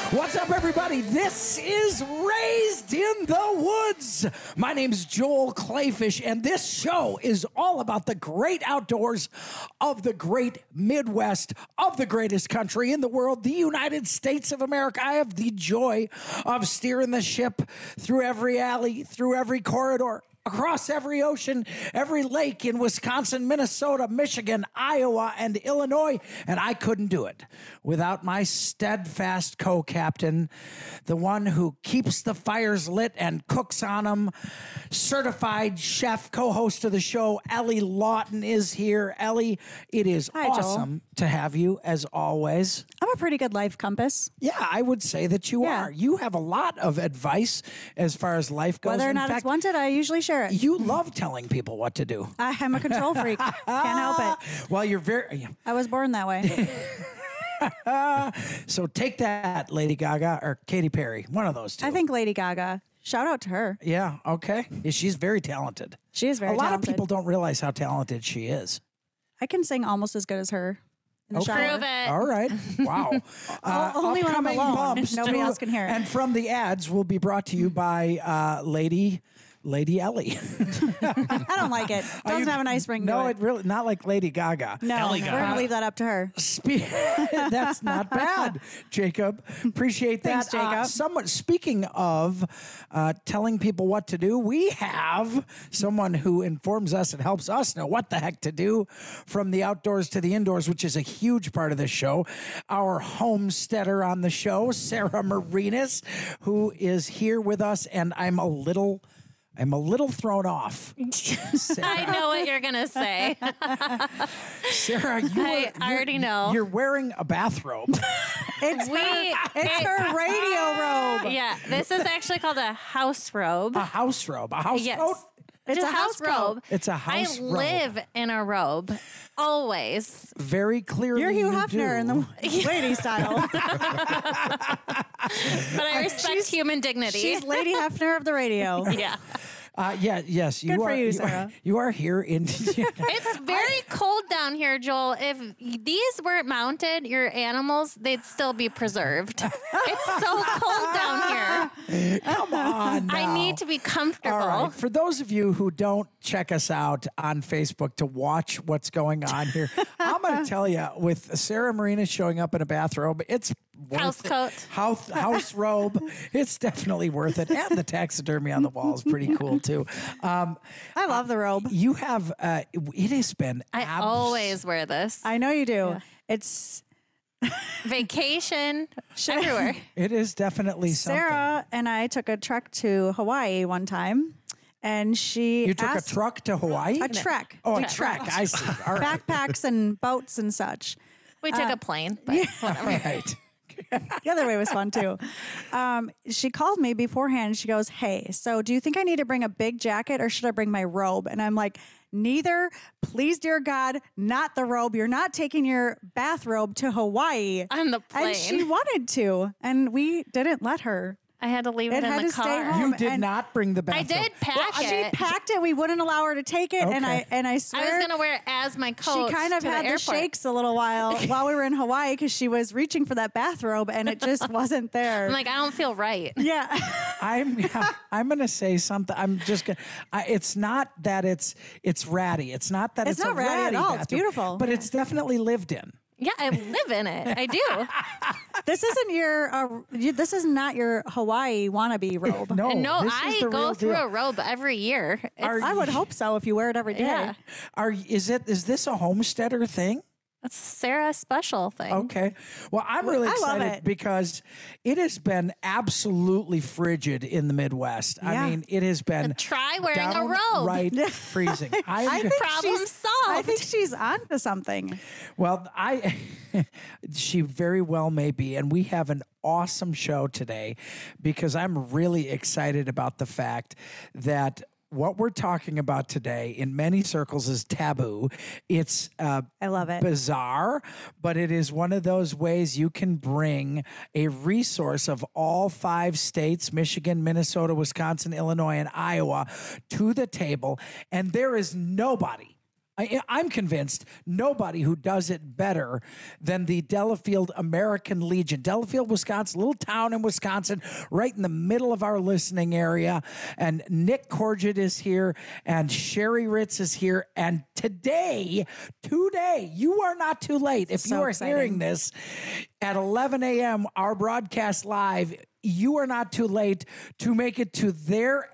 What's up, everybody? This is Raised in the Woods. My name's Joel Clayfish, and this show is all about the great outdoors of the great Midwest, of the greatest country in the world, the United States of America. I have the joy of steering the ship through every alley, through every corridor, across every ocean, every lake in Wisconsin, Minnesota, Michigan, Iowa, and Illinois. And I couldn't do it without my steadfast co-captain, the one who keeps the fires lit and cooks on them, certified chef, co-host of the show, Ellie Lawton is here. Ellie, it is awesome to have you, as always. I'm a pretty good life compass. Yeah, I would say that you Yeah. are. You have a lot of advice as far as life goes. Whether or In not fact, it's wanted, I usually share it. you love telling people what to do. I'm a control freak. Can't help it. Well, you're very... I was born that way. So take that, Lady Gaga or Katy Perry. One of those two. I think Lady Gaga. Shout out to her. Yeah, okay. Yeah, she's very talented. She is very A lot talented. of people don't realize how talented she is. I can sing almost as good as her in the shower. Prove it. All right. Wow. Only when I'm upcoming alone. bumps Nobody else can hear it. And from the ads will be brought to you by Lady Ellie. I don't like it. Doesn't have a nice ring No, to it really not like Lady Gaga. No, we're going to leave that up to her. That's not bad, Jacob. Appreciate that. Thanks, Jacob. Speaking of telling people what to do, we have someone who informs us and helps us know what the heck to do from the outdoors to the indoors, which is a huge part of this show. Our homesteader on the show, Sarah Marinas, who is here with us, and I'm a little thrown off. I know what you're going to say. Sarah, I already know. You're wearing a bathrobe. It's her radio robe. Yeah, this is actually called a house robe. A house robe. A house Yes. coat. It's Just a house robe. It's a house I robe. live in a robe. Always. Very clearly You're Hugh you Hefner in do. the lady style. But I respect human dignity. She's Lady Hefner of the radio. yeah. Yes, you Good are. for you, Sarah. You are here in. It's very cold down here, Joel. If these weren't mounted, your animals, they'd still be preserved. It's so cold down here. Come on, now. I need to be comfortable. All right. For those of you who don't check us out on Facebook to watch what's going on here, I'm going to tell you, with Sarah Marina showing up in a bathrobe, it's worth House it. coat. House robe. It's definitely worth it. And the taxidermy on the wall is pretty cool, too. I love the robe. You have, it has been I always wear this. I know you do. It's Vacation everywhere. It is definitely something. Sarah and I took a trek to Hawaii one time, and she You took a asked- truck to Hawaii? a trek. Oh, We a trek. trekked. I see. All right. Backpacks and boats and such. We took a plane, but whatever. Right. The other way was fun too. She called me beforehand. She goes, "Hey, so do you think I need to bring a big jacket or should I bring my robe?" And I'm like, "Neither. Please, dear God, not the robe. You're not taking your bathrobe to Hawaii." On the plane. And she wanted to, and we didn't let her. I had to leave it It in had the to stay car. home. You did and- not bring the I bathrobe. did pack She it. packed it. We wouldn't allow her to take it, and Okay. I swear I was going to wear it as my coat. she kind of to had the airport. shakes a little while we were in Hawaii because she was reaching for that bathrobe and it just wasn't there. I'm like, I don't feel right. yeah. I'm going to say something. I'm just going to, it's not that it's ratty. It's not that It's it's not a ratty at all. It's bathroom, beautiful. But it's definitely lived in. Yeah, I live in it. I do. This isn't this is not your Hawaii wannabe robe. No, No, this is I the go real through deal. a robe every year. It's, I would hope so if you wear it every day. yeah, Is this a homesteader thing? it's Sarah's special thing. Okay. Well, I'm really I love excited it. because it has been absolutely frigid in the Midwest. Yeah. I mean, it has been Try wearing a robe. right freezing. I think Problem she's- solved. I think she's onto something. Well, she very well may be. And we have an awesome show today because I'm really excited about the fact that what we're talking about today in many circles is taboo. It's I love it. bizarre, but it is one of those ways you can bring a resource of all 5 states, Michigan, Minnesota, Wisconsin, Illinois, and Iowa, to the table. And there is nobody I'm convinced nobody who does it better than the Delafield American Legion. Delafield, Wisconsin, little town in Wisconsin, right in the middle of our listening area. And Nick Corgid is here, and Sherry Ritz is here. And today, you are not too late. If you are hearing this at 11 a.m., our broadcast live, you are not too late to make it to their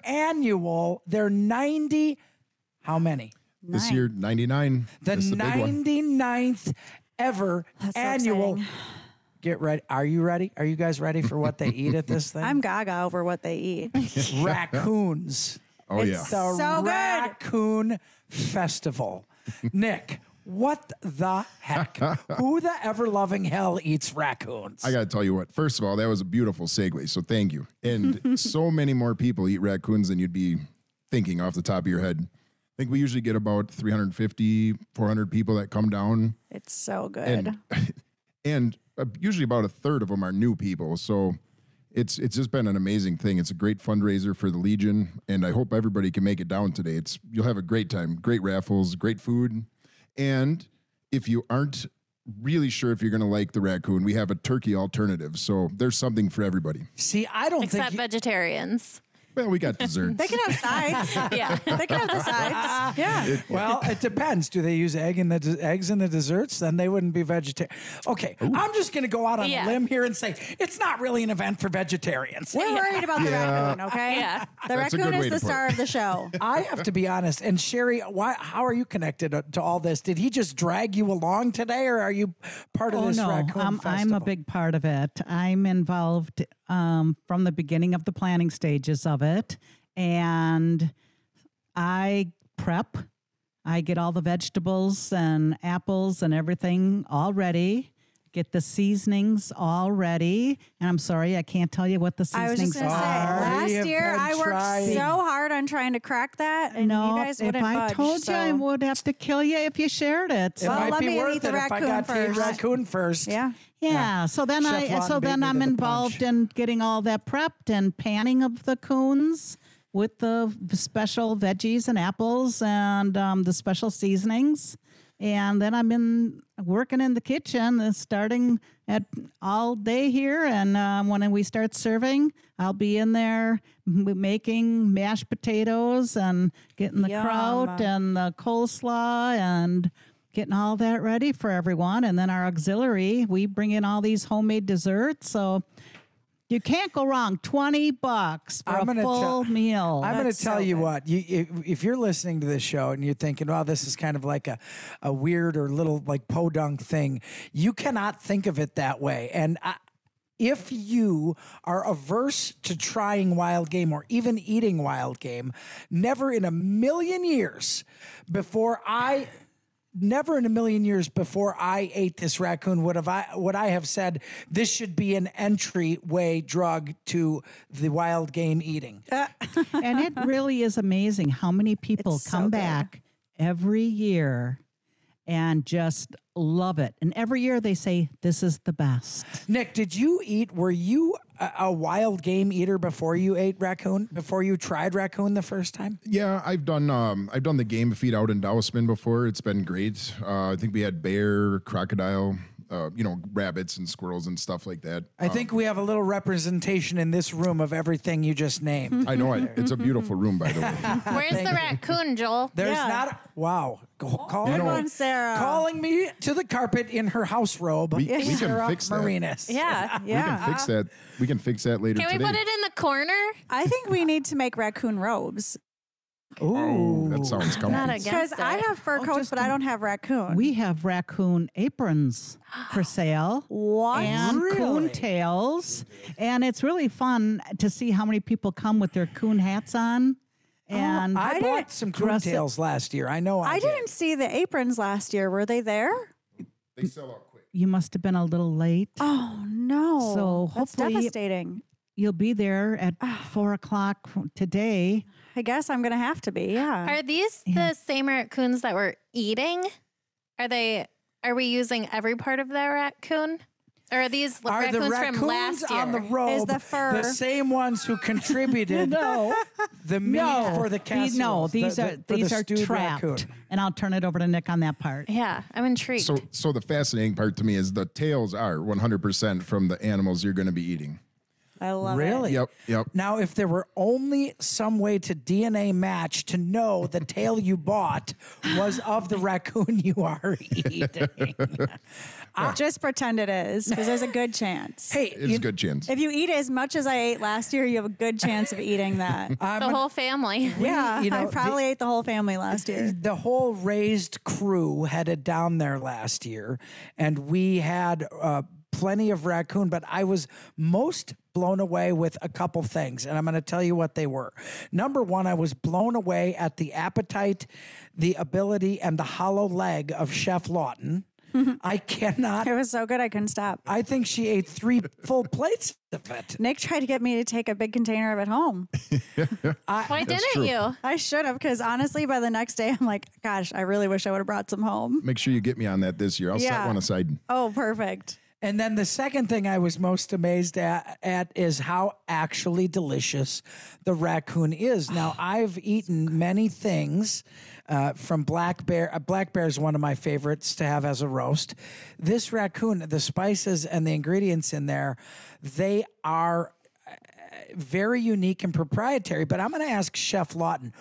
90, how many? This year, 99. The This is a big one. 99th ever That's so annual. exciting. Get ready. Are you ready? Are you guys ready for what they eat at this thing? I'm gaga over what they eat. Raccoons. Oh, yeah. It's The so good. Raccoon Festival. Nick, what the heck? Who the ever-loving hell eats raccoons? I got to tell you what. First of all, that was a beautiful segue, so thank you. And so many more people eat raccoons than you'd be thinking off the top of your head. I think we usually get about 350, 400 people that come down. It's so good. And usually about a third of them are new people. So it's just been an amazing thing. It's a great fundraiser for the Legion, and I hope everybody can make it down today. You'll have a great time, great raffles, great food. And if you aren't really sure if you're going to like the raccoon, we have a turkey alternative. So there's something for everybody. See, I don't Except think... vegetarians. Well, we got dessert. They can have sides. Yeah. They can have the sides. Yeah. Well, it depends. Do they use eggs in the desserts? Then they wouldn't be vegetarian. Okay, I'm just going to go out on a limb here and say it's not really an event for vegetarians. We're worried about the raccoon, okay? Yeah. The That's a raccoon good way is to the put star it. of the show. I have to be honest. And Sherry, how are you connected to all this? Did he just drag you along today, or are you part of this raccoon festival? I'm a big part of it. I'm involved from the beginning of the planning stages of it. And I prep. I get all the vegetables and apples and everything all ready. Get the seasonings all ready. And I'm sorry, I can't tell you what the I was seasonings just going to say, are. We have last year been I worked trying. so hard on trying to crack that, and No, you guys if wouldn't I budge. told you, I so- would have to kill you if you shared it. It Well, might let be me worth eat the it if I raccoon got to eat first. raccoon first. Yeah. Yeah, so then Chef Lawton beat me I'm to the involved punch. in getting all that prepped and panning of the coons with the special veggies and apples and the special seasonings. And then I'm working in the kitchen, starting at all day here. And when we start serving, I'll be in there making mashed potatoes and getting the Yum. kraut and the coleslaw and getting all that ready for everyone. And then our auxiliary, we bring in all these homemade desserts. So you can't go wrong. $20 for I'm a gonna full tell- meal. I'm going to That's tell so you good. what. If you're listening to this show and you're thinking, "Well, this is kind of like a weird or little like podunk thing," you cannot think of it that way. And if you are averse to trying wild game or even eating wild game, never in a million years before I ate this raccoon would I have said this should be an entryway drug to the wild game eating. And it really is amazing how many people It's so come good. back every year and just love it. And every year they say, this is the best. Nick, were you a wild game eater before you ate raccoon? Before you tried raccoon the first time? Yeah, I've done the game feed out in Dowsman before. It's been great. I think we had bear, crocodile, rabbits and squirrels and stuff like that. I think we have a little representation in this room of everything you just named. I know it's a beautiful room, by the way. Where's the raccoon, Joel? There's Yeah. not. Wow. Good one, Sarah. Calling me to the carpet in her house robe. We can Sarah fix that. Marinas. Yeah. We can fix that. We can fix that later Can we today. put it in the corner? I think we need to make raccoon robes. Oh, that sounds Not comfy. against Because it. I have fur coats, just but I don't have raccoon. We have raccoon aprons for sale. What? And Really? coon tails. And it's really fun to see how many people come with their coon hats on. And I I bought didn't some coon dress it- tails last year. I know I I did. didn't see the aprons last year. Were they there? They sell out quick. you must have been a little late. Oh no! So that's hopefully- devastating. You'll be there at 4:00 today. I guess I'm gonna have to be. Yeah. Are these the same raccoons that we're eating? Are we using every part of the raccoon? Or are these Are the raccoons from last raccoons year? on the robe Is the fur. the same ones who contributed the meat for the casserole? these are trapped. Raccoon. And I'll turn it over to Nick on that part. Yeah, I'm intrigued. So the fascinating part to me is the tails are 100% from the animals you're going to be eating. I love it. Really? Yep. Now, if there were only some way to DNA match to know the tail you bought was of the raccoon you are eating. Just pretend it is, because there's a good chance. Hey, It's a good chance. If you eat as much as I ate last year, you have a good chance of eating that. the whole family. Yeah, you know, I probably ate the whole family last year. the whole raised crew headed down there last year, and we had plenty of raccoon, but I was most blown away with a couple things, and I'm going to tell you what they were. Number one, I was blown away at the appetite, the ability, and the hollow leg of Chef Lawton. I cannot. It was so good I couldn't stop. I think she ate 3 full plates of it. Nick tried to get me to take a big container of it home. Why didn't true. you? I should have, because honestly, by the next day, I'm like, gosh, I really wish I would have brought some home. Make sure you get me on that this year. I'll set Yeah. one aside. Oh, perfect. And then the second thing I was most amazed at is how actually delicious the raccoon is. Now, I've eaten many things from Black Bear. Black Bear is one of my favorites to have as a roast. This raccoon, the spices and the ingredients in there, they are very unique and proprietary. But I'm going to ask Chef Lawton.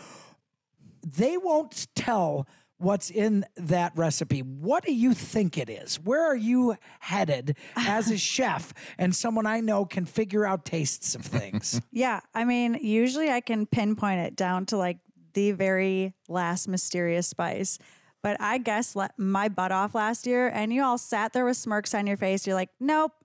They won't tell what's in that recipe. What do you think it is? Where are you headed as a chef and someone I know can figure out tastes of things? Yeah. I mean, usually I can pinpoint it down to like the very last mysterious spice. But I guess my butt off last year, and you all sat there with smirks on your face. You're like, nope.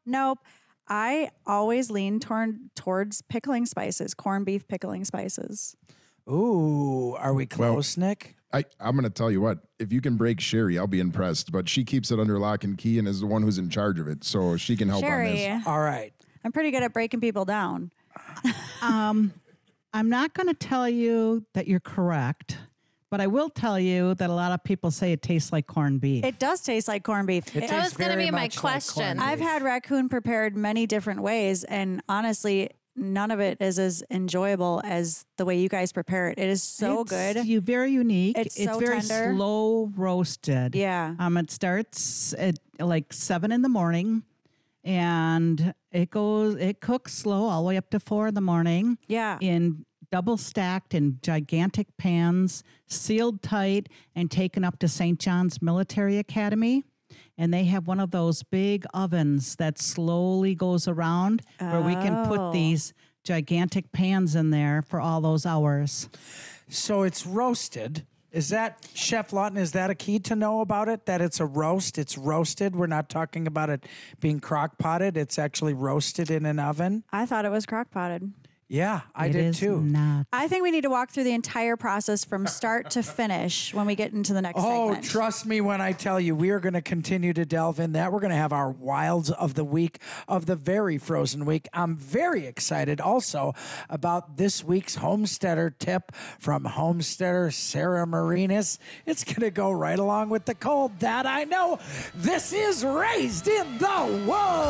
I always lean towards pickling spices, corned beef pickling spices. Ooh, are we close, Nick? I'm going to tell you what, if you can break Sherry, I'll be impressed. But she keeps it under lock and key and is the one who's in charge of it. So she can help on Sherry, this. All right. I'm pretty good at breaking people down. I'm not going to tell you that you're correct, but I will tell you that a lot of people say it tastes like corned beef. It does taste like corned beef. It That tastes was going to very be my much like question. corned beef. I've had raccoon prepared many different ways, and honestly, none of it is as enjoyable as the way you guys prepare it. It is so It's good. very unique. It's so very tender. slow roasted. Yeah. It starts at like 7 a.m. and it cooks slow all the way up to 4 a.m. Yeah. In double stacked in gigantic pans, sealed tight, and taken up to St. John's Military Academy. And they have one of those big ovens that slowly goes around where we can put these gigantic pans in there for all those hours. So it's roasted. Is that, Chef Lawton, is that a key to know about it? That it's a roast? It's roasted? We're not talking about it being crock-potted. It's actually roasted in an oven? I thought it was crock potted. Yeah, I It did is too. not. I think we need to walk through the entire process from start to finish when we get into the next Oh, segment. trust me when I tell you, we are going to continue to delve in that. We're going to have our wilds of the week, of the very frozen week. I'm very excited also about this week's homesteader tip from homesteader Sarah Marinas. It's going to go right along with the cold, that I know. This is Raised in the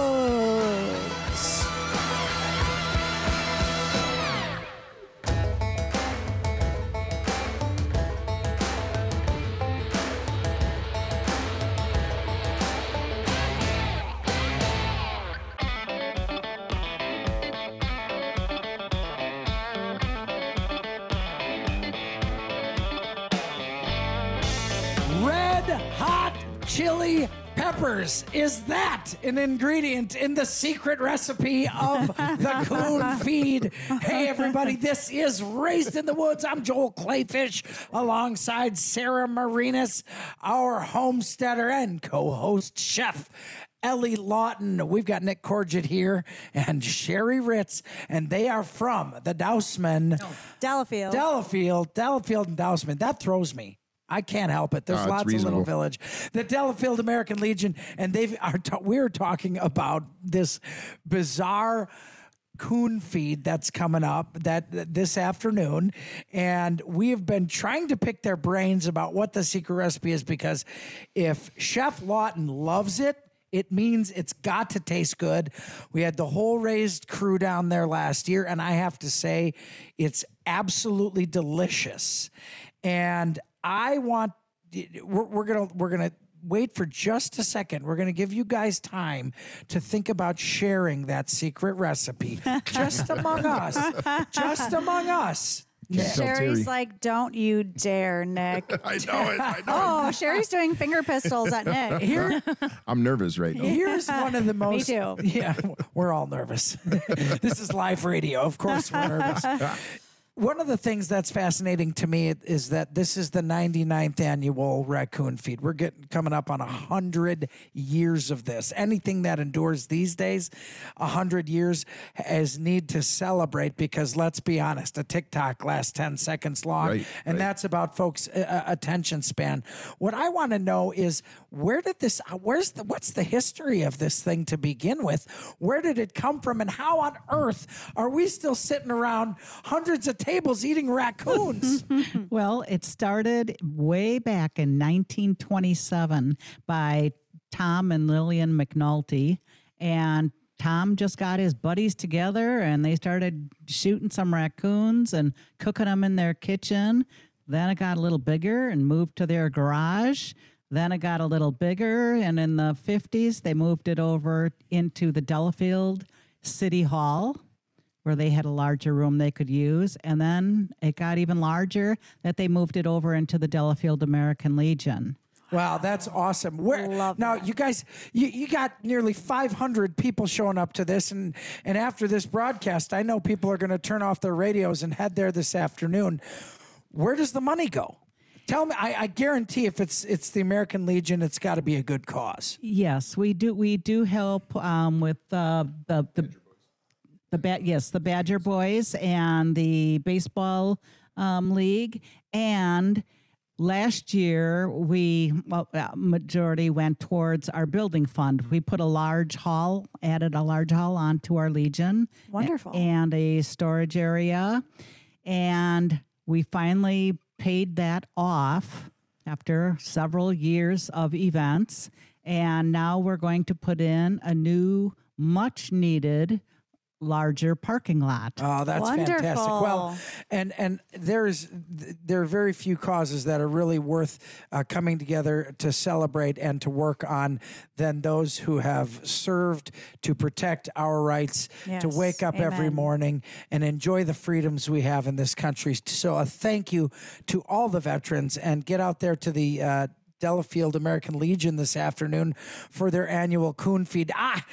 Woods. Red hot chili peppers. Is that an ingredient in the secret recipe of the Coon Feed? Hey, everybody, this is Raised in the Woods. I'm Joel Clayfish alongside Sarah Marinas, our homesteader and co-host chef. Ellie Lawton. We've got Nick Corgett here and Sherry Ritz, and they are from the Dousman. Delafield. Delafield and Dousman. That throws me. I can't help it. There's it's lots of reasonable. little village. The Delafield American Legion, and we're talking about this bizarre coon feed that's coming up this afternoon, and we have been trying to pick their brains about what the secret recipe is, because if Chef Lawton loves it, It means it's got to taste good. We had the whole Raised crew down there last year, and I have to say it's absolutely delicious. And we're gonna wait for just a second. We're gonna give you guys time to think about sharing that secret recipe just among us. Just among us. Can't tell Terry. Sherry's like, don't you dare, Nick. I know it. I know Oh, Sherry's doing finger pistols at Nick. Here, it. I'm nervous right now. here's one of the most. too. Yeah, we're all nervous. This is live radio. Of course, we're nervous. One of the things that's fascinating to me is that this is the 99th annual raccoon feed. We're coming up on 100 years of this. Anything that endures these days, 100 years, is need to celebrate because let's be honest, a TikTok lasts 10 seconds long, and that's about folks' attention span. What I want to know is what's the history of this thing to begin with? Where did it come from, and how on earth are we still sitting around hundreds of tables eating raccoons? Well, it started way back in 1927 by Tom and Lillian McNulty. And Tom just got his buddies together and they started shooting some raccoons and cooking them in their kitchen. Then it got a little bigger and moved to their garage. Then it got a little bigger. And in the 50s, they moved it over into the Delafield City Hall, where they had a larger room they could use. And then it got even larger that they moved it over into the Delafield American Legion. Wow, that's awesome. Now, you guys, you got nearly 500 people showing up to this, and after this broadcast, I know people are going to turn off their radios and head there this afternoon. Where does the money go? Tell me. I guarantee if it's the American Legion, it's got to be a good cause. Yes, we do. We do help with the Badger Boys and the baseball league. And last year, majority went towards our building fund. We put added a large hall onto our Legion. Wonderful. And a storage area. And we finally paid that off after several years of events. And now we're going to put in a new, much needed, larger parking lot. Oh, that's Wonderful. fantastic. Well, and there are very few causes that are really worth coming together to celebrate and to work on than those who have served to protect our rights, Yes. to wake up every Amen. morning and enjoy the freedoms we have in this country. So a thank you to all the veterans, and get out there to the Delafield American Legion this afternoon for their annual coon feed.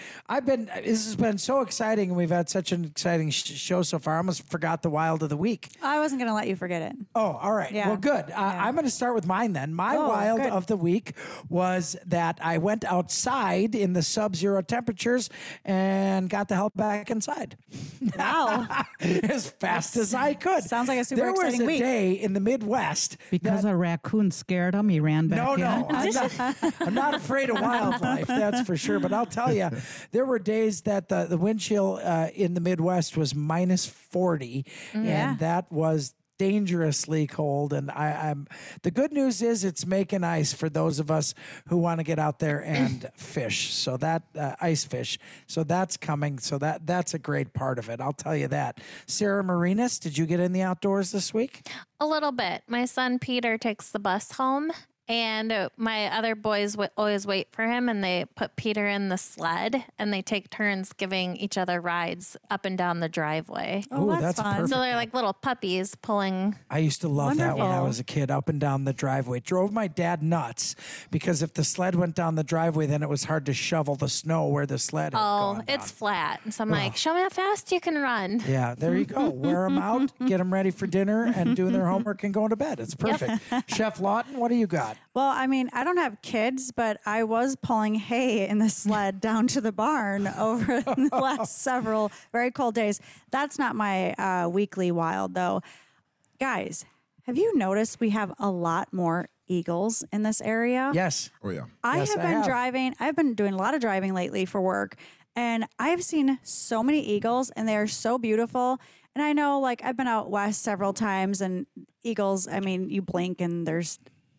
This has been so exciting, and we've had such an exciting show so far. I almost forgot the wild of the week. I wasn't going to let you forget it. Oh, all right. Yeah. Well, good. I'm going to start with mine then. My wild good. of the week was that I went outside in the sub-zero temperatures and got the hell back inside. Wow. As fast as I could. Sounds like a super There was exciting a week. day in the Midwest. Because a raccoon scared him, he ran back in. No, I'm not afraid of wildlife, that's for sure. But I'll tell you, there were days that the wind chill in the Midwest was minus 40, Yeah. and that was dangerously cold. And I'm the good news is it's making ice for those of us who want to get out there and fish. So that ice fish. So that's coming. So that's a great part of it. I'll tell you that. Sarah Marinas, did you get in the outdoors this week? A little bit. My son Peter takes the bus home, and my other boys always wait for him, and they put Peter in the sled, and they take turns giving each other rides up and down the driveway. Oh, Ooh, that's fun. perfect. So they're like little puppies pulling. I used to love that when I Wonderful. was a kid, up and down the driveway. It drove my dad nuts because if the sled went down the driveway, then it was hard to shovel the snow where the sled had gone It's down. flat. So I'm like, show me how fast you can run. Yeah, there you go. Wear them out, get them ready for dinner, and doing their homework and going to bed. It's perfect. Chef Lawton, what do you got? Well, I mean, I don't have kids, but I was pulling hay in the sled down to the barn over the last several very cold days. That's not my weekly wild, though. Guys, have you noticed we have a lot more eagles in this area? Yes. Oh, yeah. Yes, I have. I've been doing a lot of driving lately for work, and I've seen so many eagles, and they are so beautiful. And I know, like, I've been out west several times, and eagles, I mean, you blink and there's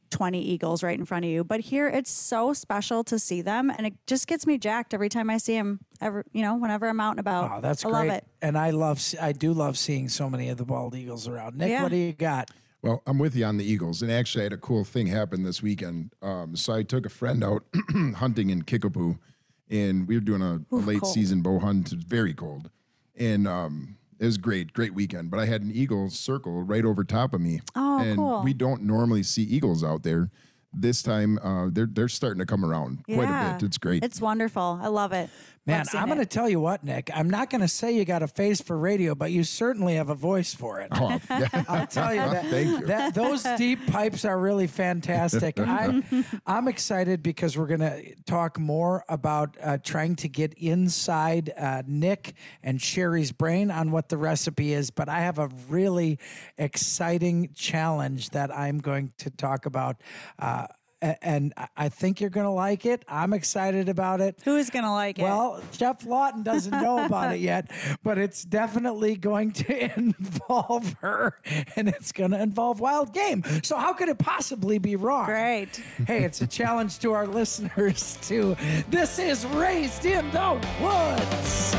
20 eagles right in front of you. But here it's so special to see them, and it just gets me jacked every time I see them. Whenever I'm out and about. Oh, that's I great. love it. And I do love seeing so many of the bald eagles around. Nick, Yeah. what do you got? Well, I'm with you on the Eagles. And actually, I had a cool thing happen this weekend. So I took a friend out hunting in Kickapoo, and we were doing a late cold. season bow hunt. It's very cold. And it was great weekend. But I had an eagle circle right over top of me. Oh, and cool. we don't normally see eagles out there. This time, they're starting to come around quite a bit. It's great. It's wonderful. I love it. Man, Love seeing I'm going to it. tell you what, Nick. I'm not going to say you got a face for radio, but you certainly have a voice for it. Oh, yeah. I'll tell you that. Thank you. Those deep pipes are really fantastic. I'm excited because we're going to talk more about trying to get inside Nick and Sherry's brain on what the recipe is. But I have a really exciting challenge that I'm going to talk about. And I think you're going to like it. I'm excited about it. Who's going to like it? Well, Chef Lawton doesn't know about it yet, but it's definitely going to involve her, and it's going to involve wild game. So how could it possibly be wrong? Great. Hey, it's a challenge to our listeners, too. This is Raised in the Woods.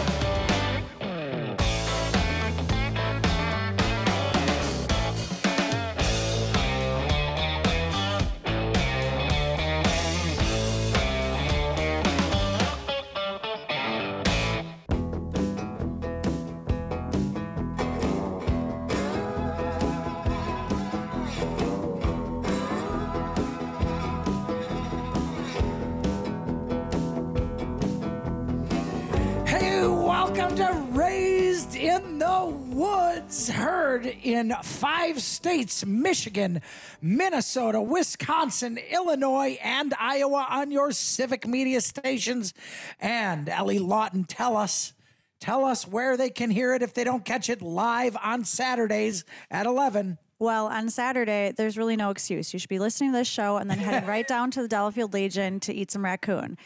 Welcome to Raised in the Woods, heard in 5 states, Michigan, Minnesota, Wisconsin, Illinois, and Iowa on your civic media stations. And Ellie Lawton, tell us where they can hear it if they don't catch it live on Saturdays at 11. Well, on Saturday, there's really no excuse. You should be listening to this show and then heading right down to the Delafield Legion to eat some raccoon.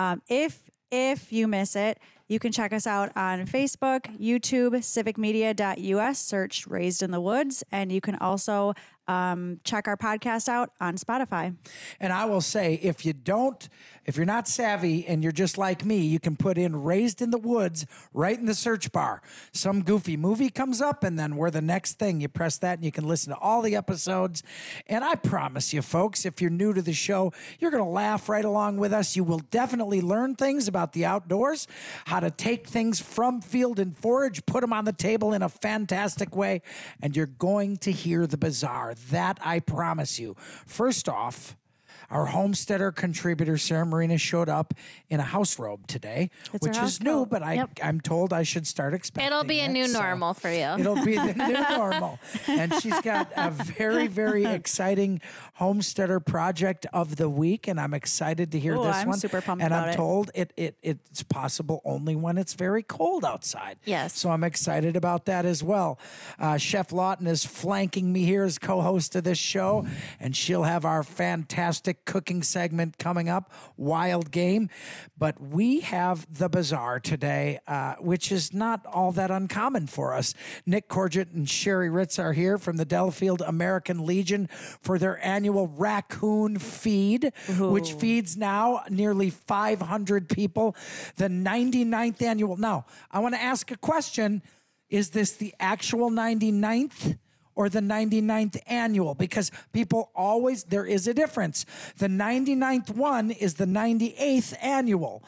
If you miss it, you can check us out on Facebook, YouTube, civicmedia.us, search Raised in the Woods, and you can also check our podcast out on Spotify. And I will say, if you're not savvy and you're just like me, you can put in Raised in the Woods right in the search bar. Some goofy movie comes up, and then we're the next thing. You press that, and you can listen to all the episodes. And I promise you, folks, if you're new to the show, you're going to laugh right along with us. You will definitely learn things about the outdoors, how to take things from field and forage, put them on the table in a fantastic way, and you're going to hear the bizarre. That I promise you. First off, our homesteader contributor, Sarah Marina, showed up in a house robe today, It's her which house is new, coat. but I'm told I should start expecting It'll be a it, new so normal for you. It'll be the new normal. And she's got a very, very exciting homesteader project of the week, and I'm excited to hear Ooh, this I'm one. super pumped and about I'm it. told it's possible only when it's very cold outside. Yes. So I'm excited about that as well. Chef Lawton is flanking me here as co-host of this show, and she'll have our fantastic cooking segment coming up, Wild Game. But we have the Bazaar today, which is not all that uncommon for us. Nick Corgett and Sherry Ritz are here from the Delafield American Legion for their annual raccoon feed, which feeds now nearly 500 people. The 99th annual. Now, I want to ask a question. Is this the actual 99th? Or the 99th annual? Because people always, there is a difference. The 99th one is the 98th annual.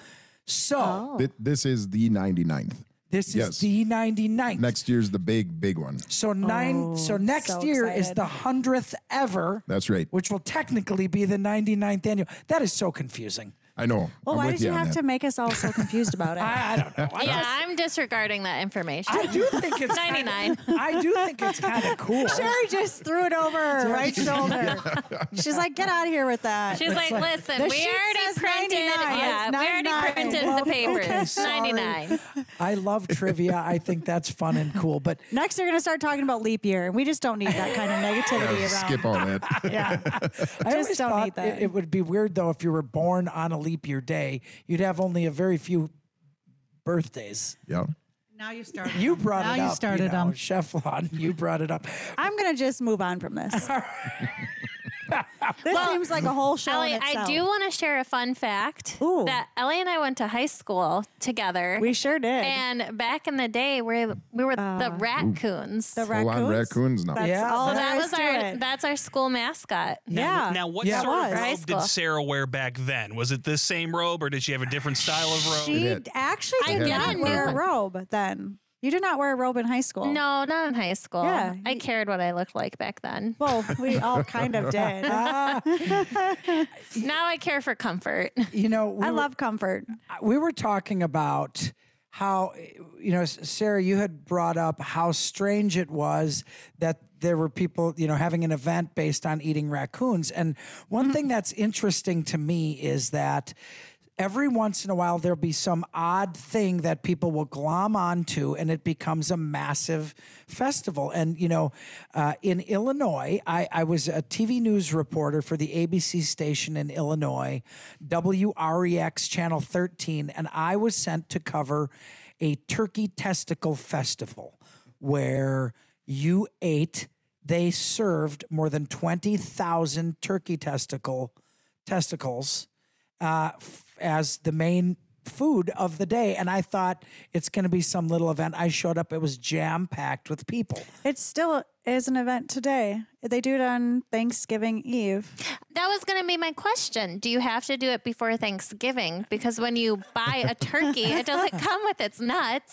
So This is the 99th. this is Yes. the 99th. Next year's the big one. So next so year is excited. the 100th ever. That's right. Which will technically be the 99th annual. That is so confusing. I know. Well, I'm why with did you on have that. to make us all so confused about it? I don't know. Yeah, I'm disregarding that information. I do think it's 99. I do think it's kind of cool. Sherry just threw it over her right shoulder. She's like, get out of here with that. She's like, listen, The we sheet already says printed. 99. Yeah, It's we already 99. printed Well, the papers. okay, It's sorry. 99. I love trivia. I think that's fun and cool. But Next, they're going to start talking about leap year, and we just don't need that kind of negativity around. Skip all that. Yeah. I always don't thought need that. it would be weird, though, if you were born on a leap year day. You'd have only a very few birthdays. Yeah. Now you started. You brought now it up. you started Chef Lawton, you brought it up. I'm going to just move on from this. This seems like a whole show Ellie, in itself. I do want to share a fun fact Ooh. that Ellie and I went to high school together. We sure did. And back in the day, we were the raccoons. the Full on raccoons now. That's Yeah. all so there that is was to our it. that's our school mascot. Yeah. Now, what Yeah. sort It of was. High robe school. did Sarah wear back then? Was it the same robe, or did she have a different style of robe? She had- actually I did get not it wear a now. robe then. You did not wear a robe in high school. No, not in high school. Yeah. I cared what I looked like back then. Well, we all kind of did. Now I care for comfort. You know, I love comfort. we were talking about how, you know, Sarah, you had brought up how strange it was that there were people, you know, having an event based on eating raccoons. And one thing that's interesting to me is that every once in a while there'll be some odd thing that people will glom onto and it becomes a massive festival. And, you know, in Illinois, I was a TV news reporter for the ABC station in Illinois, WREX Channel 13, and I was sent to cover a turkey testicle festival where you ate, they served more than 20,000 turkey testicles as the main food of the day. And I thought it's going to be some little event. I showed up, it was jam-packed with people. It still is an event today. They do it on Thanksgiving Eve. That was going to be my question. Do you have to do it before Thanksgiving? Because when you buy a turkey, it doesn't come with its nuts.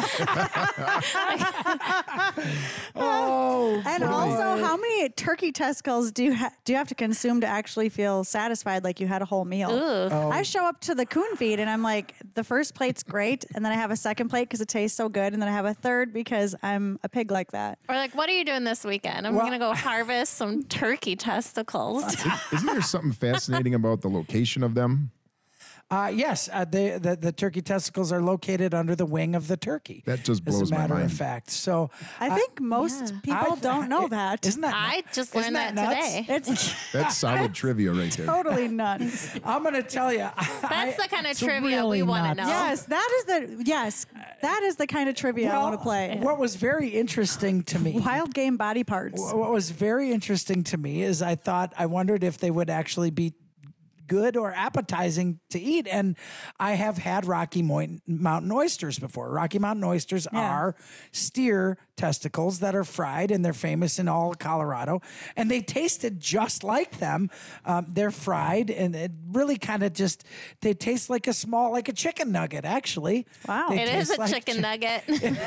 Oh, And also, how many turkey testicles do you have to consume to actually feel satisfied, like you had a whole meal? I show up to the coon feed and I'm like, the first plate's great, and then I have a second plate because it tastes so good, and then I have a third because I'm a pig like that. Or like, what are you doing this weekend? I'm going to go harvest some turkey testicles. Isn't there something fascinating about the location of them? yes, the turkey testicles are located under the wing of the turkey. That just as blows a my matter mind. of fact. So I think most people don't know that. Isn't that? I just isn't learned that nuts? today. It's That's solid trivia right there. totally nuts. I'm going to tell you. That's the kind of it's trivia really we want to nuts. know. That is the kind of trivia I want to play. What was very interesting to me. Wild game body parts. What was very interesting to me is I wondered if they would actually be good or appetizing to eat. And I have had Rocky Mountain oysters before. Rocky Mountain oysters are steer testicles that are fried, and they're famous in all of Colorado. And they tasted just like them. They're fried, and it really kind of they taste like a chicken nugget, actually. Wow. They It is taste a like chicken nugget.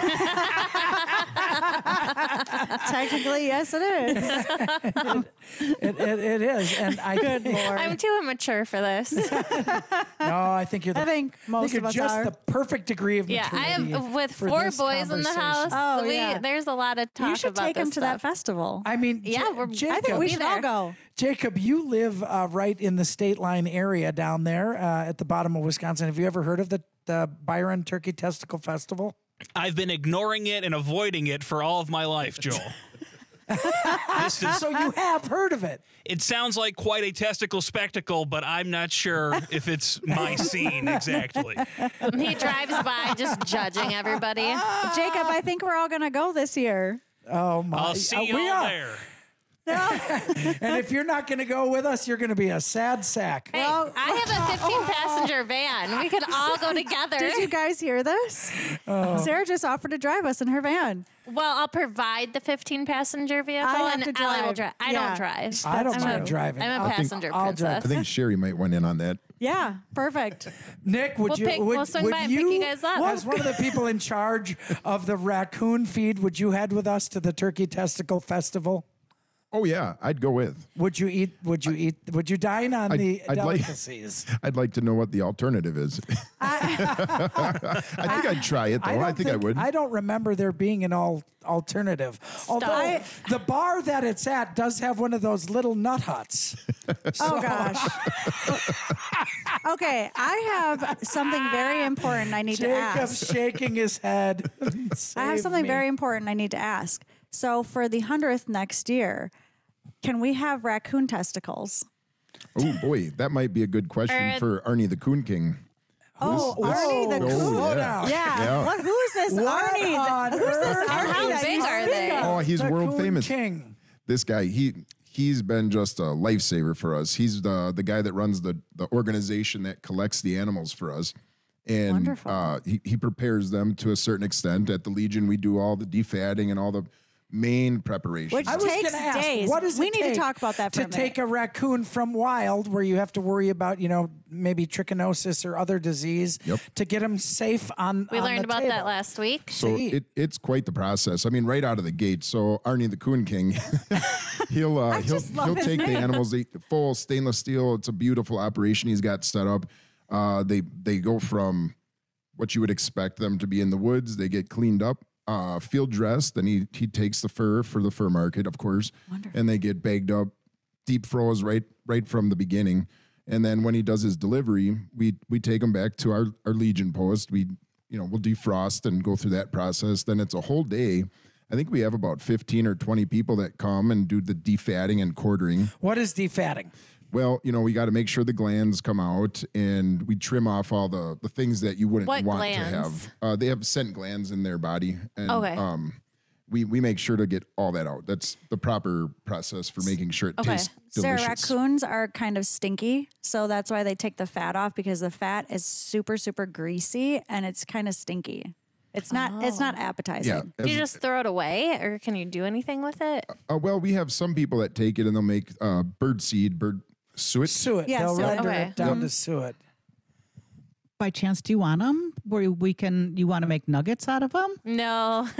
Technically, yes, it is. It is. And Good Lord. I'm too immature for this. No, I think you're I think most you're of us just are. the perfect degree of Yeah, I maturity. am with for 4 this boys in the conversation. house. Oh, yeah. There's a lot of talk You should about take this him to that stuff. festival. I mean, Yeah, Jacob, I think we be should all there. go. Jacob, you live right in the state line area down there at the bottom of Wisconsin. Have you ever heard of the Byron Turkey Testicle Festival? I've been ignoring it and avoiding it for all of my life, Joel. This is, So you have heard of it. it sounds like quite a testicle spectacle, but I'm not sure if it's my scene exactly. He drives by just judging everybody. Jacob, I think we're all going to go this year. Oh my! I'll see you we all are. there. And if you're not going to go with us, you're going to be a sad sack. Hey, I have a 15-passenger van. We could all go together. Did you guys hear this? Sarah just offered to drive us in her van. Well, I'll provide the 15-passenger vehicle, I have and to Ellie will drive. drive. I Yeah. don't drive. I don't That's mind true. driving. I'm a I'll think- passenger I'll drive. I princess. think Sherry might went in on that. Yeah, perfect. Nick, would We'll swing would by and pick you guys up. as one of the people in charge of the raccoon feed, would you head with us to the Turkey Testicle Festival? Oh yeah, I'd go with. Would you dine on the I'd like- delicacies? I'd like to know what the alternative is. I think I'd try it though. I think I would. I don't remember there being an alternative. Although the bar that it's at does have one of those little nut huts. Oh, gosh. Okay, I have something very important I need to Jacob's ask. shaking his head. I have Save something me. very important I need to ask. So for the 100th next year, can we have raccoon testicles? Oh boy, that might be a good question for Arnie the Coon King. Oh, Arnie the Oh, Coon. Slow yeah. down. Yeah. Yeah. Who is this What Arnie? on Who's this earth Arnie? How that big you are speak they? of? Oh, he's The world Coon famous. King. This guy, he he's been just a lifesaver for us. He's the guy that runs the organization that collects the animals for us. And Wonderful. he prepares them to a certain extent. At the Legion, we do all the defatting and all the main preparation. Which I was takes going to ask, days. what does We it need to take talk about that for to a minute. take a raccoon from wild, where you have to worry about, maybe trichinosis or other disease, Yep. to get them safe on. We on learned the about table? that last week. So it's quite the process. I mean, right out of the gate. So Arnie the Coon King, he'll just love his take the name. animals, full stainless steel. It's a beautiful operation he's got set up. They go from what you would expect them to be in the woods. They get cleaned up, field dressed. Then he takes the fur for the fur market, of course, and they get bagged up, deep froze right from the beginning. And then when he does his delivery, we take him back to our Legion post. We'll defrost and go through that process. Then it's a whole day. I think we have about 15 or 20 people that come and do the defatting and quartering. What is defatting? Well, we got to make sure the glands come out, and we trim off all the things that you wouldn't What want glands? to have. They have scent glands in their body. And, Okay. We make sure to get all that out. That's the proper process for making sure it Okay. tastes Sarah, delicious. raccoons are kind of stinky, so that's why they take the fat off, because the fat is super, super greasy and it's kind of stinky. It's not. It's not appetizing. Yeah. Do you just throw it away, or can you do anything with it? Well, we have some people that take it and they'll make bird suet. Suet. Yeah, They'll suet. render Okay. it down to suet. By chance, do you want them? Where you want to make nuggets out of them? No.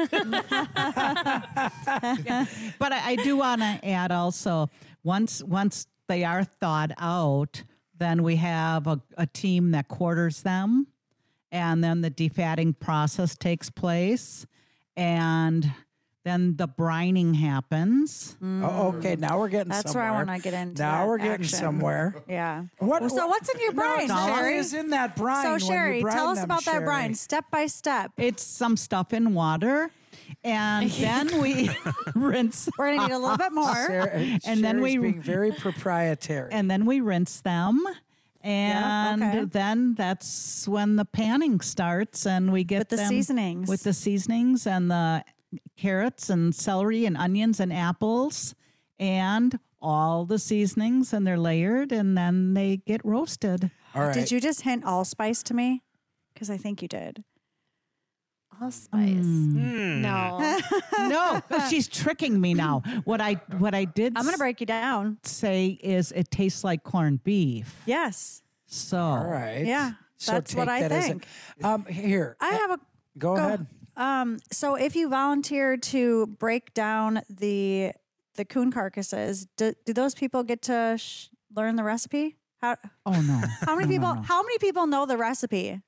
But I do want to add also, once they are thawed out, then we have a team that quarters them, and then the defatting process takes place, and then the brining happens. Oh, okay, now we're getting That's somewhere. where I want to get into. Now that we're getting action. somewhere. Yeah. What- So what's in your brine, What Sherry? is in that brine? So when you Sherry, brine tell us them, about that Sherry? brine, step by step. It's some stuff in water, and then we rinse. We're gonna need a little bit more. And then Sherry's we- being very proprietary. And then we rinse them. And okay. then that's when the panning starts, and we get With the them seasonings. with the seasonings and the carrots and celery and onions and apples and all the seasonings, and they're layered, and then they get roasted. All right. Did you just hint allspice to me? Because I think you did. Allspice. No. No, she's tricking me now. What I did I'm gonna break you down. say is it tastes like corned beef. Yes. So All right. Yeah, So that's what take I that as a- think. Here. I have a Go ahead. So if you volunteer to break down the coon carcasses, do those people get to learn the recipe? How oh no. how many people how many people know the recipe?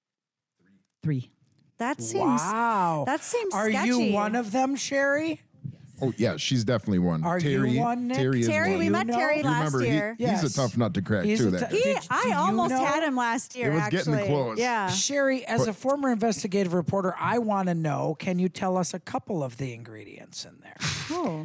3. That seems Wow. that seems Are sketchy. you one of them, Sherry? Oh, yeah, she's definitely one. Are you Terry, one, Nick? Terry is Terry, one. we You met know? Terry You last Remember, year. he's Yes. a tough nut to crack, He's too. a That tou- He, Did I you almost know? had him last year. It was actually. getting close. Yeah. Sherry, as a former investigative reporter, I want to know, can you tell us a couple of the ingredients in there? Oh.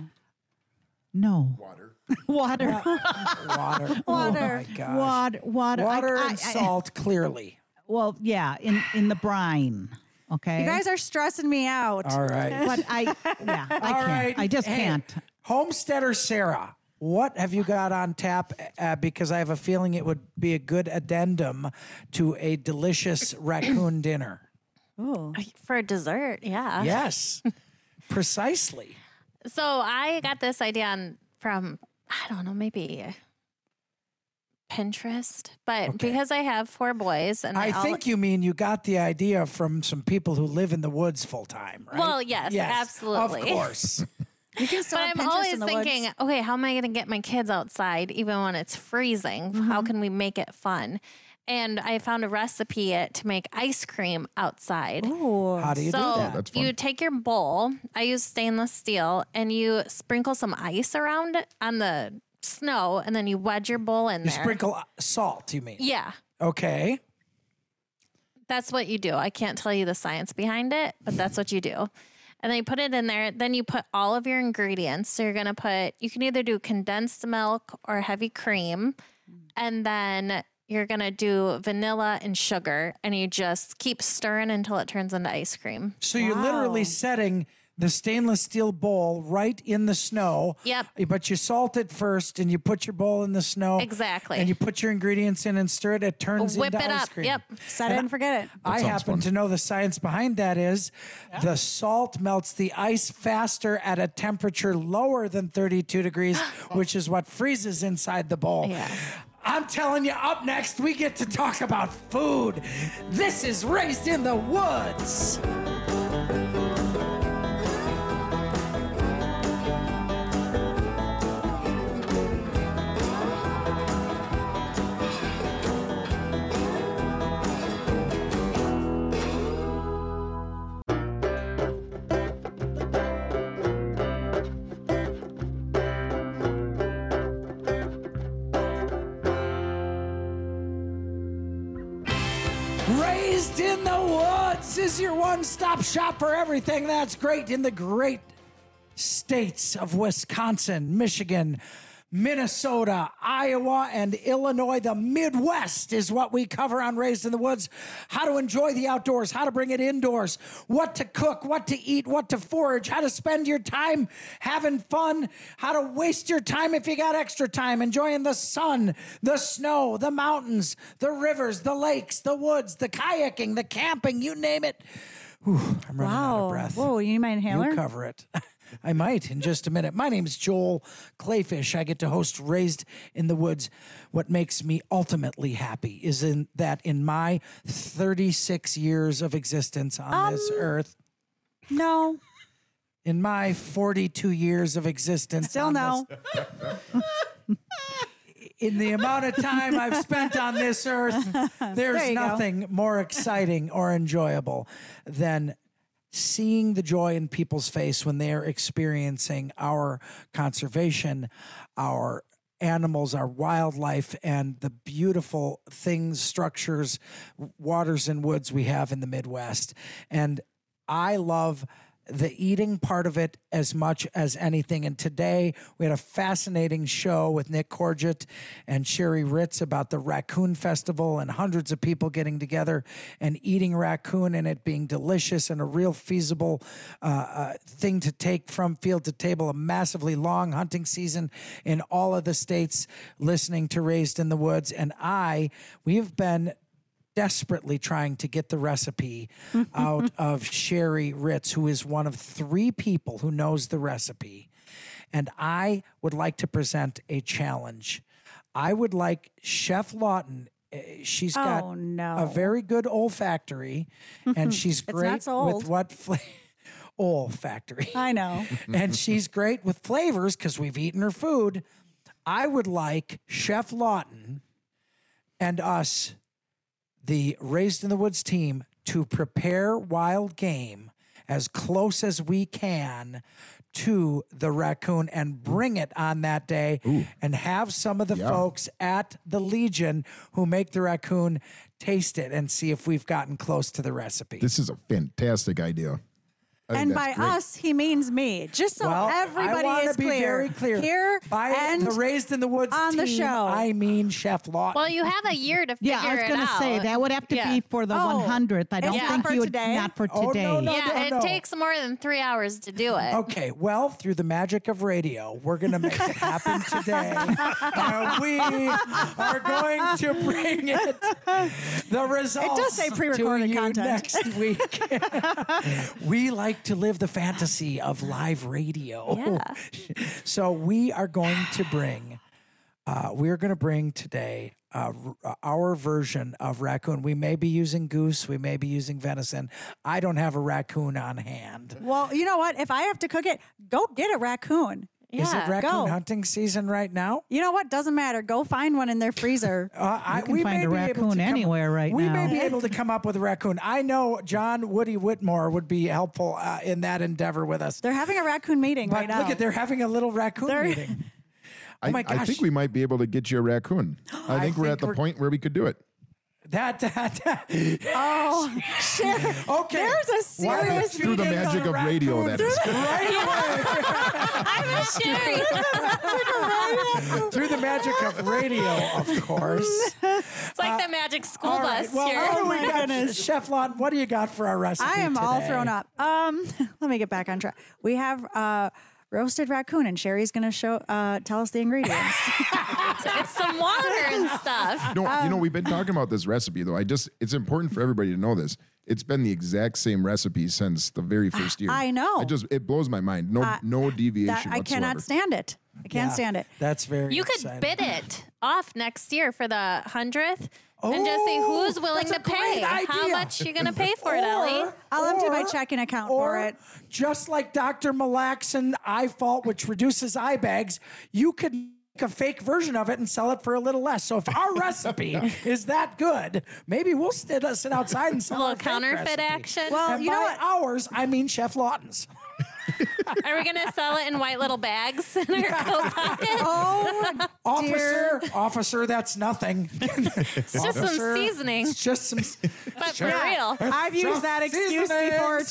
No. Water. Water. Water. Oh Water. my gosh. Water. Water and salt, clearly. Well, yeah, in the brine. Okay. You guys are stressing me out. All right. But I can't. All right. I just Hey, can't. Homesteader Sarah, what have you got on tap? Because I have a feeling it would be a good addendum to a delicious raccoon dinner. Ooh. For dessert, yeah. Yes, precisely. So I got this idea from, I don't know, maybe Pinterest. But because I have 4 boys and I they all, think you mean you got the idea from some people who live in the woods full time, right? Well, yes, absolutely. Of course. You can still But have I'm Pinterest always in the thinking, woods. okay, how am I going to get my kids outside even when it's freezing? How can we make it fun? And I found a recipe to make ice cream outside. Ooh. How do you do So that? That's fun. you take your bowl, I use stainless steel, and you sprinkle some ice around it on the snow, and then you wedge your bowl in You there. sprinkle salt, you mean? Yeah, Okay. that's what you do. I can't tell you the science behind it, but that's what you do. And then you put it in there. Then you put all of your ingredients. So you're going to you can either do condensed milk or heavy cream. And then you're going to do vanilla and sugar. And you just keep stirring until it turns into ice cream. So you're literally Wow. setting the stainless steel bowl right in the snow. Yep. But you salt it first and you put your bowl in the snow. Exactly. And you put your ingredients in and stir it. It turns Whip into it ice up. cream. Yep. Set it and forget it. I sounds happen fun. to know the science behind that is the salt melts the ice faster at a temperature lower than 32 degrees, which is what freezes inside the bowl. Yeah. I'm telling you, up next, we get to talk about food. This is Raised in the Woods. Raised in the Woods is your one-stop shop for everything that's great in the great states of Wisconsin, Michigan, Minnesota, Iowa, and Illinois. The Midwest is what we cover on Raised in the Woods. How to enjoy the outdoors, how to bring it indoors, what to cook, what to eat, what to forage, how to spend your time having fun, how to waste your time if you got extra time, enjoying the sun, the snow, the mountains, the rivers, the lakes, the woods, the kayaking, the camping, you name it. Whew, I'm running out of breath. Whoa, you need my inhaler? You cover it. I might in just a minute. My name's Joel Clayfish. I get to host Raised in the Woods. What makes me ultimately happy is in my 36 years of existence on this earth, No. in my 42 years of existence, Still on no. this- in the amount of time I've spent on this earth, there's There you go. nothing more exciting or enjoyable than seeing the joy in people's face when they're experiencing our conservation, our animals, our wildlife, and the beautiful things, structures, waters, and woods we have in the Midwest. And I love the eating part of it as much as anything. And today we had a fascinating show with Nick Corgett and Sherry Ritz about the Raccoon Festival and hundreds of people getting together and eating raccoon and it being delicious and a real feasible thing to take from field to table, a massively long hunting season in all of the states listening to Raised in the Woods. And we've been desperately trying to get the recipe out of Sherry Ritz, who is one of 3 people who knows the recipe. And I would like to present a challenge. I would like Chef Lawton. She's got Oh, no. a very good olfactory, and she's great not so old. with what olfactory. I know. And she's great with flavors because we've eaten her food. I would like Chef Lawton and us, the Raised in the Woods team, to prepare wild game as close as we can to the raccoon and bring it on that day and have some of the folks at the Legion who make the raccoon taste it and see if we've gotten close to the recipe. This is a fantastic idea. I think And that's by great. us, he means me. Just so everybody I is be clear. very clear. Here by and the Raised in the Woods on the team, show. I mean Chef Lawton. Well, you have a year to figure Yeah, I was going to say that would have to be for the Oh, 100th. I don't it's not think for you would today? not for Oh, today. no. Yeah, it takes more than 3 hours to do it. Okay, well, through the magic of radio, we're going to make it happen today. We are going to bring it, the results. does say pre-recorded to you content. next week. We like to live the fantasy of live radio. Yeah. So we are going to bring, today our version of raccoon. We may be using goose. We may be using venison. I don't have a raccoon on hand. Well, you know what? If I have to cook it, go get a raccoon. Is it Yeah, raccoon go. hunting season right now? You know what? Doesn't matter. Go find one in their freezer. You can we find may a be able to raccoon come- anywhere right we now. may be able to come up with a raccoon. I know John Woody Whitmore would be helpful in that endeavor with us. They're having a raccoon meeting But right now. look at, they're having a little raccoon They're- meeting. Oh my I gosh. think we might be able to get you a raccoon. I think we're think at the we're- point where we could do it. Oh, shit. Okay. There's a serious Through the magic of radio, that is. Through the magic of radio, of course. It's like the magic school All bus right. Well, here. what do we got? Chef Lon, what do you got for our recipe I am all today? thrown up. Let me get back on track. We have roasted raccoon, and Sherry's going to tell us the ingredients. It's some water and stuff. No, we've been talking about this recipe though. It's important for everybody to know this. It's been the exact same recipe since the very first year. I know. It blows my mind. No deviation That, whatsoever. I cannot stand it. I can't stand it. That's very You could exciting. bid it off next year for the 100th and just say who's willing that's to a great pay. How idea. much you going to pay for it, Ellie? I'll empty my checking account for it. Just like Dr. Malaxin Eye Fault, which reduces eye bags, you could make a fake version of it and sell it for a little less. So if our recipe is that good, maybe we'll sit outside and sell A little our fake counterfeit recipe. action. Well, And you know by what? ours, I mean Chef Lawton's. Are we going to sell it in white little bags in our coat pockets? Oh, Officer, that's nothing. It's just some seasoning, It's just some. but for real. I've used that excuse before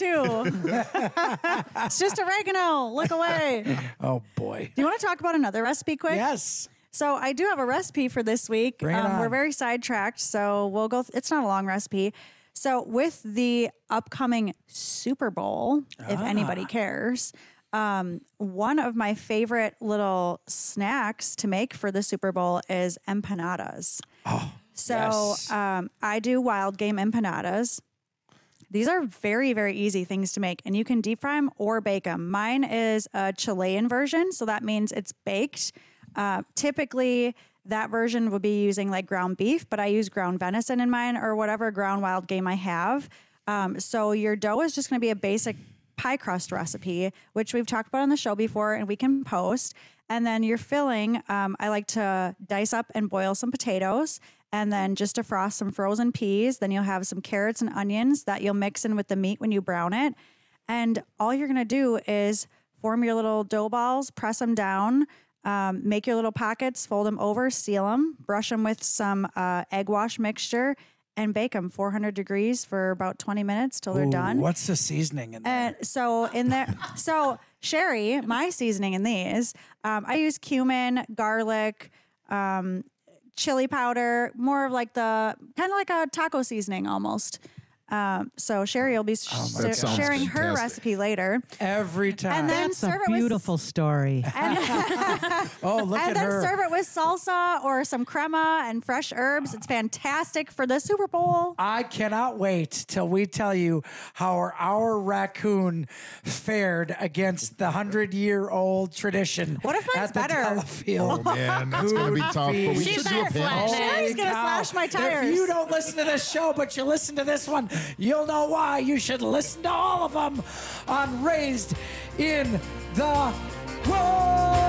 too. It's just oregano. Look away. Oh boy. Do you want to talk about another recipe quick? Yes. So I do have a recipe for this week. Bring it on. We're very sidetracked, so we'll go. It's not a long recipe. So with the upcoming Super Bowl, if anybody cares, one of my favorite little snacks to make for the Super Bowl is empanadas. So yes. I do wild game empanadas. These are very, very easy things to make, and you can deep fry them or bake them. Mine is a Chilean version, so that means it's baked. Typically, that version would be using like ground beef, but I use ground venison in mine or whatever ground wild game I have. So your dough is just going to be a basic pie crust recipe, which we've talked about on the show before, and we can post. And then your filling, I like to dice up and boil some potatoes, and then just defrost some frozen peas. Then you'll have some carrots and onions that you'll mix in with the meat when you brown it. And all you're going to do is form your little dough balls, press them down, make your little pockets, fold them over, seal them, brush them with some egg wash mixture, and bake them 400 degrees for about 20 minutes till they're done. What's the seasoning in there? And so in there, Sherry, my seasoning in these, I use cumin, garlic, chili powder, more of like kind of like a taco seasoning almost. So Sherry will be That sounds sharing her fantastic. recipe later. Every time. And then That's serve a it with beautiful story. oh, look and at then her. serve it with salsa or some crema and fresh herbs. It's fantastic for the Super Bowl. I cannot wait till we tell you how our raccoon fared against the 100-year-old tradition. What if mine's at the better? Telefield. Oh man, that's gonna be tough. But we She's should do a better panel. flat. Sherry's gonna Holy slash my cow. tires. If you don't listen to this show, but you listen to this one, you'll know why. You should listen to all of them on Raised in the Woods.